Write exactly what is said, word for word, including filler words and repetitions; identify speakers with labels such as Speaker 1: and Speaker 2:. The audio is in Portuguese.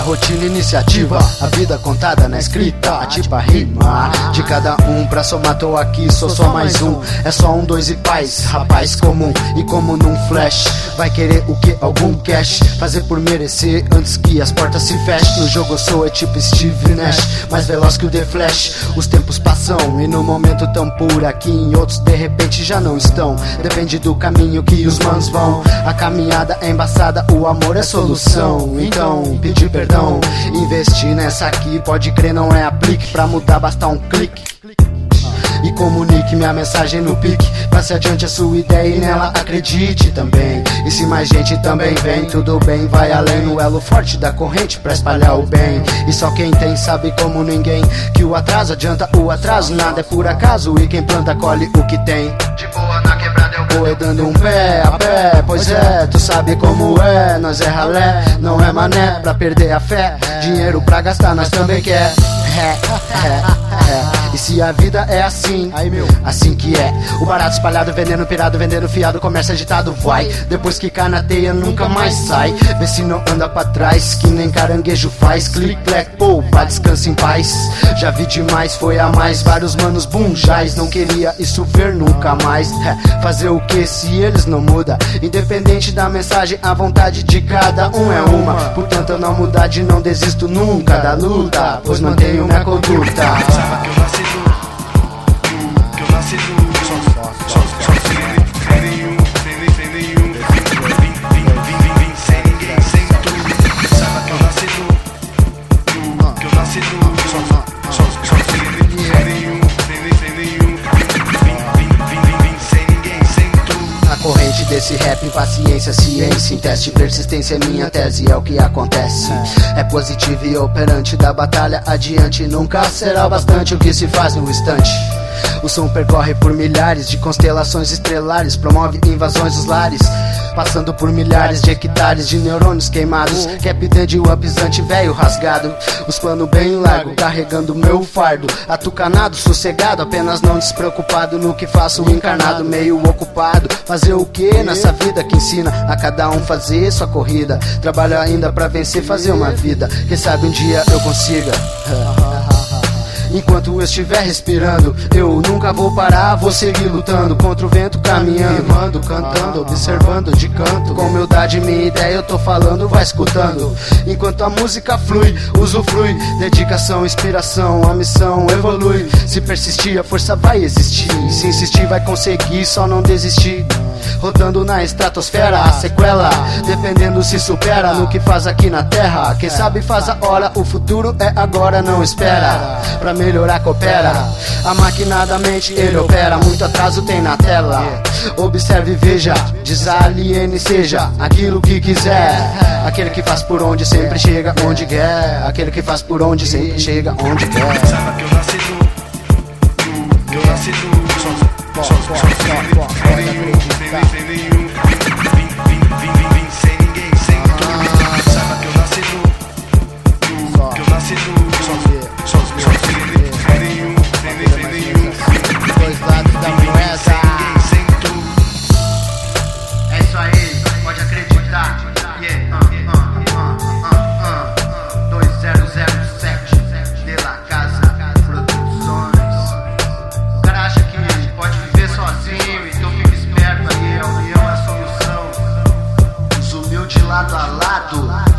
Speaker 1: rotina, iniciativa, a vida contada na escrita, ativa a rima de cada um pra somar. Tô aqui, sou só mais um. É só um, dois e paz, rapaz comum. E como num flash, vai querer o que? Algum cash. Fazer por merecer antes que as portas se fechem. No jogo eu sou é tipo Steve Nash, mais veloz que o The Flash. Os tempos passam e no momento tão por aqui, em outros de repente já não estão. Depende do caminho que os manos vão. A caminhada é embaçada, o amor é solução. Então, pedir perdão, investir nessa aqui, pode crer, não é aplique. Pra mudar basta um clique. E comunique minha mensagem no pique. Passe adiante a sua ideia e nela acredite também. E se mais gente também vem, tudo bem, vai além. No elo forte da corrente pra espalhar o bem. E só quem tem sabe como ninguém que o atraso adianta o atraso. Nada é por acaso e quem planta colhe o que tem. De boa na quebrada eu vou dando um pé a pé. Pois é, tu sabe como é. Nós é ralé, não é mané pra perder a fé. Dinheiro pra gastar nós também quer. É, é, é. E se a vida é assim, aí, meu, assim que é. O barato espalhado, vendendo pirado, vendendo fiado, comércio agitado, vai. Depois que cai na teia, nunca mais sai. Vê se não anda pra trás, que nem caranguejo faz. Click, clack, poupa, descansa em paz. Já vi demais, foi a mais. Vários manos bunjais, não queria isso ver nunca mais. É, fazer o que se eles não mudam? Independente da mensagem, a vontade de cada um é uma. Portanto eu não mudar de não desisto nunca da luta, pois mantenho minha conduta.
Speaker 2: Pensava que eu nasci do, que eu nasci do, só, só, só, sem nenhum, sem nenhum, vim, vim, vim, vim, sem ninguém, sem tudo. Pensava que eu nasci do, que eu nasci do, só, só, só, sem nenhum, sem nenhum, vim, vim, vim, vim, sem ninguém, sem tudo.
Speaker 1: A corrente desse rap, paciência, ciência, em teste, persistência é minha tese, é o que acontece. É positivo e operante da batalha adiante, nunca será bastante o que se faz no instante. O som percorre por milhares de constelações estelares, promove invasões dos lares, passando por milhares de hectares de neurônios queimados. Cap dentro o apisante velho rasgado, os planos bem largo, carregando meu fardo. Atucanado, sossegado, apenas não despreocupado no que faço encarnado, meio ocupado. Fazer o que nessa vida que ensina a cada um fazer sua corrida. Trabalho ainda pra vencer, fazer uma vida, quem sabe um dia eu consiga. Enquanto eu estiver respirando, eu nunca vou parar, vou seguir lutando contra o vento, caminhando, rimando, cantando, observando de canto. Com humildade minha ideia eu tô falando, vai escutando. Enquanto a música flui, usufrui, dedicação, inspiração, a missão evolui. Se persistir a força vai existir, se insistir vai conseguir, só não desistir. Rodando na estratosfera, a sequela, dependendo se supera no que faz aqui na terra. Quem sabe faz a hora, o futuro é agora, não espera. Pra melhorar coopera, a máquina da mente ele opera. Muito atraso tem na tela, observe e veja, desaliene seja aquilo que quiser. Aquele que faz por onde sempre chega onde quer. Aquele que faz por onde sempre chega onde quer.
Speaker 2: Pensava que eu nasci do, que eu nasci do, só, só, só, sem nenhum, sem nenhum, vim, vim, vim, vim, vim, sem ninguém, sem tudo. Pensava que eu nasci do, que eu nasci do, só, só, só, sem nenhum, sem nenhum,
Speaker 1: dois lados da moeda,
Speaker 2: sem ninguém, sem tudo.
Speaker 1: é isso aí, pode acreditar. Yeah, uh, uh, uh, uh, uh, dois zero zero sete de La Casa Produções. O cara acha que pode viver sozinho, então fica esperto aí, a união é a solução. Os humildes lado a lado.